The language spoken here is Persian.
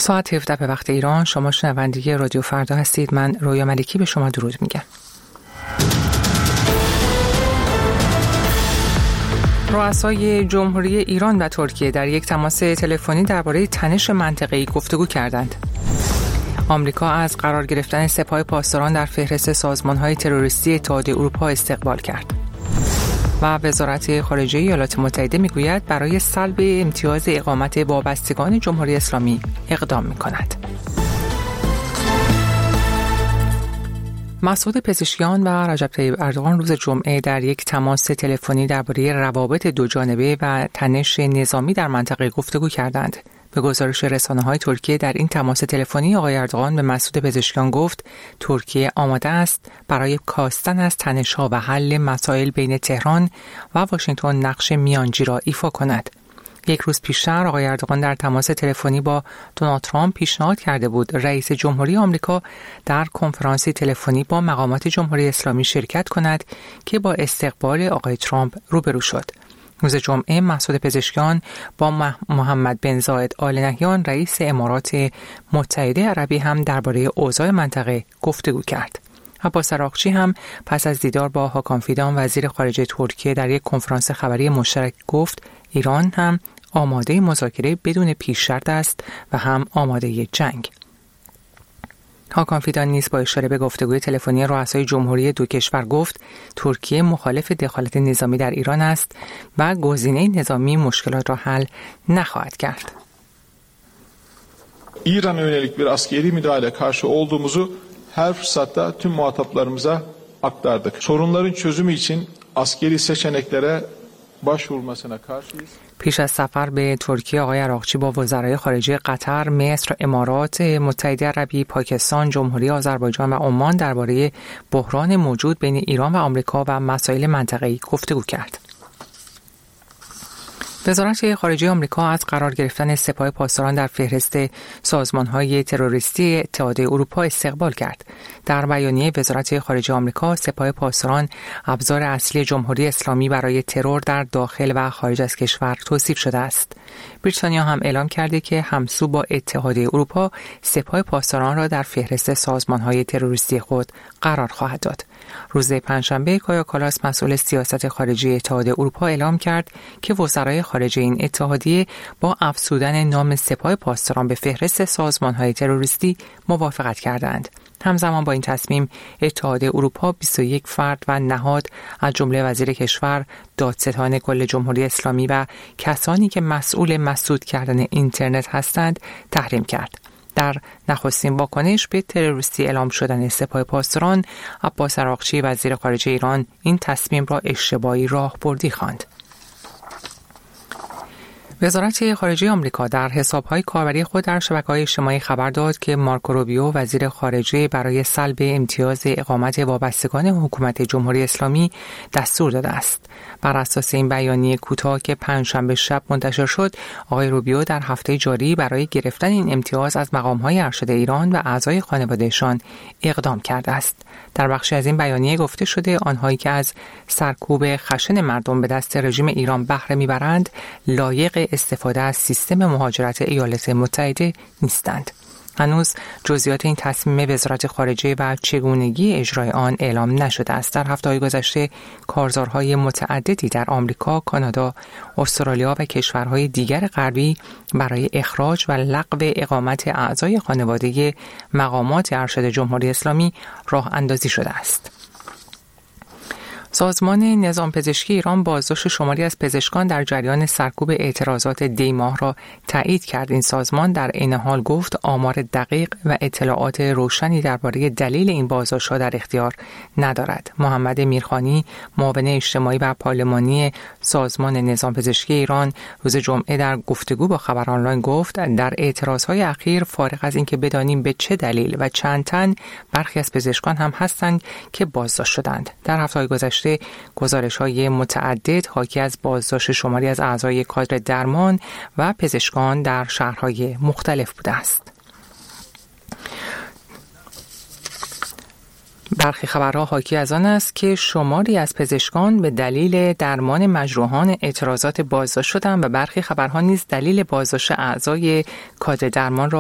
ساعت 17 به وقت ایران. شما شنونده رادیو فردا هستید. من رویا ملکی به شما درود میگم. رؤسای جمهوری ایران و ترکیه در یک تماس تلفنی درباره تنش منطقه‌ای گفتگو کردند. آمریکا از قرار گرفتن سپاه پاسداران در فهرست سازمان‌های تروریستی اتحادیه اروپا استقبال کرد. و وزارت خارجه ایالات متحده میگوید برای سلب امتیاز اقامت وابستگان جمهوری اسلامی اقدام می‌کند. مسعود پزشکیان و رجب طیب اردوغان روز جمعه در یک تماس تلفنی درباره روابط دوجانبه و تنش نظامی در منطقه گفتگو کردند. به گزارش رسانه‌های ترکیه در این تماس تلفنی آقای اردوغان به مسعود پزشکیان گفت ترکیه آماده است برای کاستن از تنش‌ها و حل مسائل بین تهران و واشنگتن نقش میانجی را ایفا کند. یک روز پیشتر آقای اردوغان در تماس تلفنی با دونالد ترامپ پیشنهاد کرده بود رئیس جمهوری آمریکا در کنفرانسی تلفنی با مقامات جمهوری اسلامی شرکت کند که با استقبال آقای ترامپ روبرو شد. روز جمعه مسعود پزشکیان با محمد بن زاید آل نهیان رئیس امارات متحده عربی هم درباره اوضاع منطقه گفتگو کرد. عباس عراقچی هم پس از دیدار با هاکان فیدان وزیر خارجه ترکیه در یک کنفرانس خبری مشترک گفت ایران هم آماده مذاکره بدون پیش شرط است و هم آماده جنگ. هاکان فیدان نیز با اشاره به گفتگوی تلفنی رؤسای جمهوری دو کشور gofت ترکیه مخالف دخالت نظامی در ایران است و گزینه نظامی مشکلات را حل نخواهد کرد. İran'a yönelik bir askeri müdahale karşı olduğumuzu her fırsatta tüm muhataplarımıza aktardık. Sorunların çözümü için askeri seçeneklere başvurulmasına karşıyız. پیش از سفر به ترکیه آقای عراقچی با وزرای خارجه قطر، مصر، امارات متحده عربی، پاکستان، جمهوری آذربایجان و عمان درباره بحران موجود بین ایران و آمریکا و مسائل منطقه‌ای گفتگو کرد. وزارت خارجه آمریکا از قرار گرفتن سپاه پاسداران در فهرست سازمان‌های تروریستی اتحادیه اروپا استقبال کرد. در بیانیه وزارت خارجه آمریکا سپاه پاسداران ابزار اصلی جمهوری اسلامی برای ترور در داخل و خارج از کشور توصیف شده است. بریتانیا هم اعلام کرده که همسو با اتحادیه اروپا سپاه پاسداران را در فهرست سازمان‌های تروریستی خود قرار خواهد داد. روز پنجشنبه کایا کالاس مسئول سیاست خارجی اتحادیه اروپا اعلام کرد که وزرای خارجه این اتحادیه با افزودن نام سپاه پاسداران به فهرست سازمان‌های تروریستی موافقت کردند. همزمان با این تصمیم اتحادیه اروپا 21 فرد و نهاد از جمله وزیر کشور، دادستان کل جمهوری اسلامی و کسانی که مسئول مسدود کردن اینترنت هستند تحریم کرد. در نخستین واکنش به تروریستی اعلام شدن سپاه پاسداران، عباس عراقچی وزیر خارجه ایران این تصمیم را اشتباهی راهبردی خواند. وزارت خارجه آمریکا در حساب‌های کاربری خود در شبکه‌های اجتماعی خبر داد که مارکو روبیو وزیر خارجه برای سلب امتیاز اقامت وابستگان حکومت جمهوری اسلامی دستور داده است. بر اساس این بیانیه کوتاه که پنجشنبه شب منتشر شد، آقای روبیو در هفته جاری برای گرفتن این امتیاز از مقام‌های ارشد ایران و اعضای خانواده‌شان اقدام کرده است. در بخشی از این بیانیه گفته شده آنهایی که از سرکوب خشن مردم به دست رژیم ایران بهره میبرند لایق استفاده از سیستم مهاجرت ایالات متحده نیستند. هنوز جزئیات این تصمیم وزارت خارجه و چگونگی اجرای آن اعلام نشده است. در هفته‌های گذشته کارزارهای متعددی در آمریکا، کانادا، استرالیا و کشورهای دیگر غربی برای اخراج و لغو اقامت اعضای خانواده مقامات ارشد جمهوری اسلامی راه اندازی شده است. سازمان نظام پزشکی ایران بازداشت شماری از پزشکان در جریان سرکوب اعتراضات دی ماه را تایید کرد. این سازمان در عین حال گفت آمار دقیق و اطلاعات روشنی درباره دلیل این بازداشت‌ها در اختیار ندارد. محمد میرخانی، معاون اجتماعی و پارلمانی سازمان نظام پزشکی ایران، روز جمعه در گفتگو با خبر آنلاین گفت در اعتراضهای اخیر فارغ از اینکه بدانیم به چه دلیل و چند تن برخی از پزشکان هم هستند که بازداشت شدند. در هفته‌های گذشته گزارش‌های متعدد حاکی از بازداشت شماری از اعضای کادر درمان و پزشکان در شهرهای مختلف بوده است. برخی خبرها حاکی از آن است که شماری از پزشکان به دلیل درمان مجروحان اعتراضات بازداشت شدند و برخی خبرها نیز دلیل بازداشت اعضای کادر درمان را